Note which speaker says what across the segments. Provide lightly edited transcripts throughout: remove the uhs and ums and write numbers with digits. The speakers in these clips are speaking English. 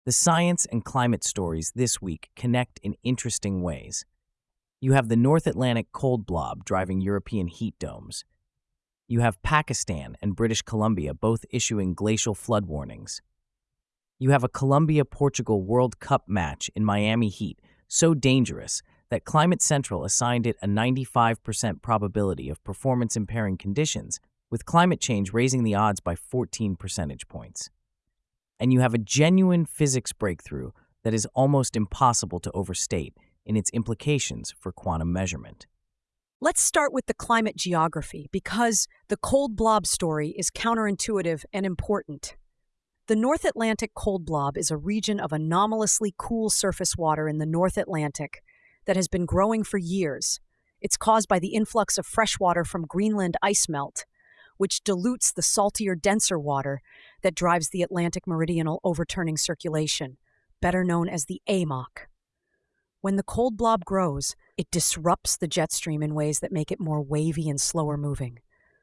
Speaker 1: The science and climate stories this week connect in interesting ways. You have the North Atlantic cold blob driving European heat domes. You have Pakistan and British Columbia both issuing glacial flood warnings. You have a Colombia-Portugal World Cup match in Miami Heat so dangerous that Climate Central assigned it a 95% probability of performance-impairing conditions, with climate change raising the odds by 14 percentage points. And you have a genuine physics breakthrough that is almost impossible to overstate in its implications for quantum measurement.
Speaker 2: Let's start with the climate geography because the cold blob story is counterintuitive and important. The North Atlantic cold blob is a region of anomalously cool surface water in the North Atlantic that has been growing for years. It's caused by the influx of fresh water from Greenland ice melt, which dilutes the saltier, denser water that drives the Atlantic meridional overturning circulation, better known as the AMOC. When the cold blob grows, it disrupts the jet stream in ways that make it more wavy and slower moving.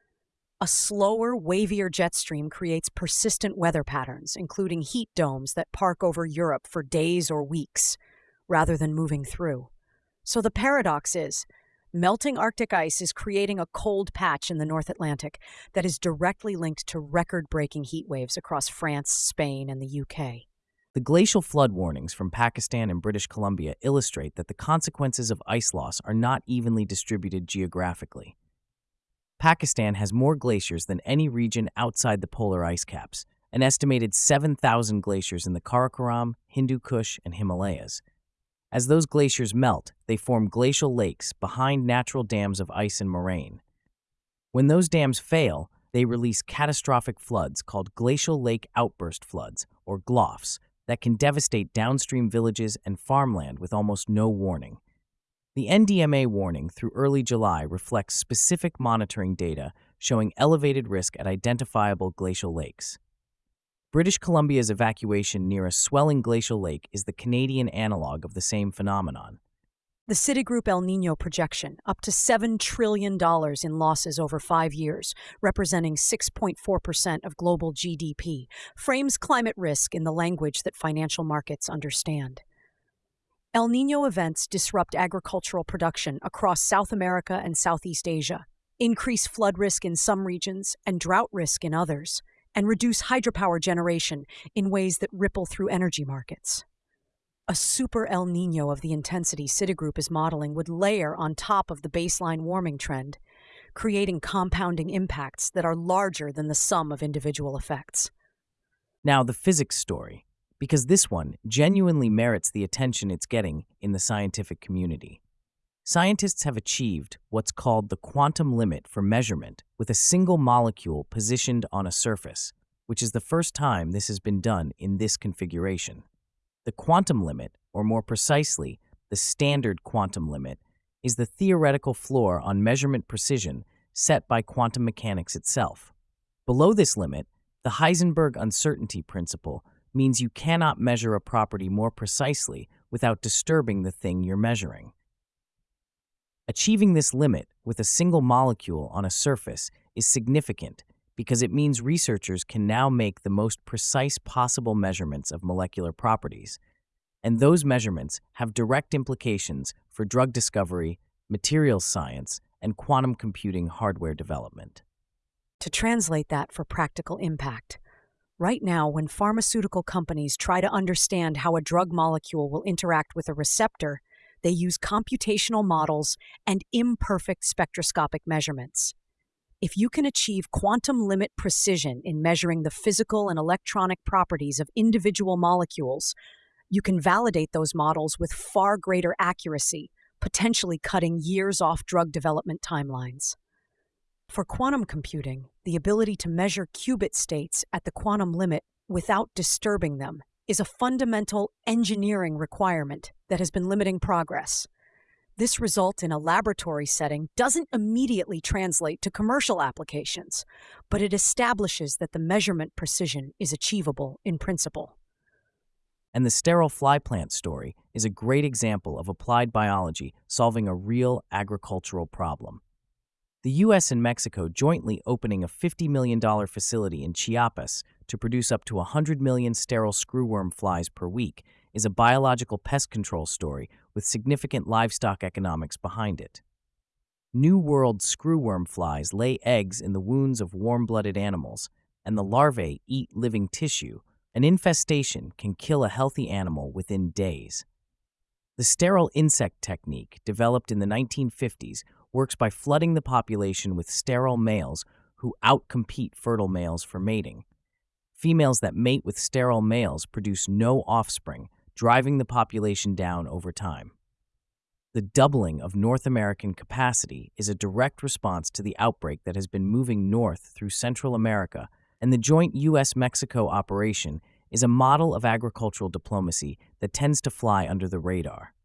Speaker 2: A slower, wavier jet stream creates persistent weather patterns, including heat domes that park over Europe for days or weeks, rather than moving through. So the paradox is, melting Arctic ice is creating a cold patch in the North Atlantic that is directly linked to record-breaking heat waves across France, Spain, and the UK.
Speaker 1: The glacial flood warnings from Pakistan and British Columbia illustrate that the consequences of ice loss are not evenly distributed geographically. Pakistan has more glaciers than any region outside the polar ice caps, an estimated 7,000 glaciers in the Karakoram, Hindu Kush, and Himalayas. As those glaciers melt, they form glacial lakes behind natural dams of ice and moraine. When those dams fail, they release catastrophic floods called glacial lake outburst floods, or GLOFs, that can devastate downstream villages and farmland with almost no warning. The NDMA warning through early July reflects specific monitoring data showing elevated risk at identifiable glacial lakes. British Columbia's evacuation near a swelling glacial lake is the Canadian analog of the same phenomenon.
Speaker 2: The Citigroup El Nino projection, up to $7 trillion in losses over 5 years, representing 6.4% of global GDP, frames climate risk in the language that financial markets understand. El Nino events disrupt agricultural production across South America and Southeast Asia, increase flood risk in some regions and drought risk in others, and reduce hydropower generation in ways that ripple through energy markets. A super El Nino of the intensity Citigroup is modeling would layer on top of the baseline warming trend, creating compounding impacts that are larger than the sum of individual effects.
Speaker 1: Now, the physics story, because this one genuinely merits the attention it's getting in the scientific community. Scientists have achieved what's called the quantum limit for measurement with a single molecule positioned on a surface, which is the first time this has been done in this configuration. The quantum limit, or more precisely, the standard quantum limit, is the theoretical floor on measurement precision set by quantum mechanics itself. Below this limit, the Heisenberg uncertainty principle means you cannot measure a property more precisely without disturbing the thing you're measuring. Achieving this limit with a single molecule on a surface is significant because it means researchers can now make the most precise possible measurements of molecular properties, and those measurements have direct implications for drug discovery, materials science, and quantum computing hardware development.
Speaker 2: To translate that for practical impact, right now, when pharmaceutical companies try to understand how a drug molecule will interact with a receptor, they use computational models and imperfect spectroscopic measurements. If you can achieve quantum limit precision in measuring the physical and electronic properties of individual molecules, you can validate those models with far greater accuracy, potentially cutting years off drug development timelines. For quantum computing, the ability to measure qubit states at the quantum limit without disturbing them is a fundamental engineering requirement that has been limiting progress. This result in a laboratory setting doesn't immediately translate to commercial applications, but it establishes that the measurement precision is achievable in principle.
Speaker 1: And the sterile fly plant story is a great example of applied biology solving a real agricultural problem. The U.S. and Mexico jointly opening a $50 million facility in Chiapas to produce up to 100 million sterile screwworm flies per week is a biological pest control story with significant livestock economics behind it. New World screwworm flies lay eggs in the wounds of warm-blooded animals, and the larvae eat living tissue. An infestation can kill a healthy animal within days. The sterile insect technique, developed in the 1950s, works by flooding the population with sterile males who outcompete fertile males for mating. Females that mate with sterile males produce no offspring, driving the population down over time. The doubling of North American capacity is a direct response to the outbreak that has been moving north through Central America, and the joint U.S.-Mexico operation is a model of agricultural diplomacy that tends to fly under the radar.